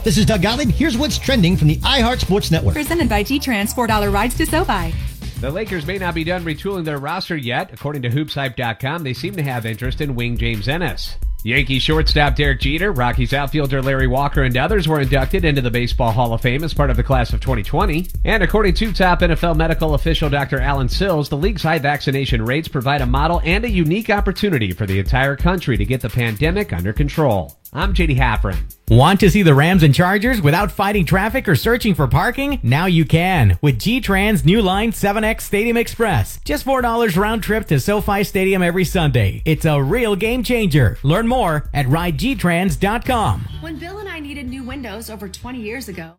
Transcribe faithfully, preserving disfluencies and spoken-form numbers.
This is Doug Gottlieb. Here's what's trending from the iHeart Sports Network. Presented by G-Trans four dollar rides to SoFi. The Lakers may not be done retooling their roster yet. According to hoops hype dot com, they seem to have interest in wing James Ennis. Yankees shortstop Derek Jeter, Rockies outfielder Larry Walker, and others were inducted into the Baseball Hall of Fame as part of the class of twenty twenty. And according to top N F L medical official Doctor Alan Sills, the league's high vaccination rates provide a model and a unique opportunity for the entire country to get the pandemic under control. I'm J D Haffron. Want to see the Rams and Chargers without fighting traffic or searching for parking? Now you can with G-Trans new line seven X Stadium Express. Just four dollars round trip to SoFi Stadium every Sunday. It's a real game changer. Learn more at ride g trans dot com. When Bill and I needed new windows over twenty years ago,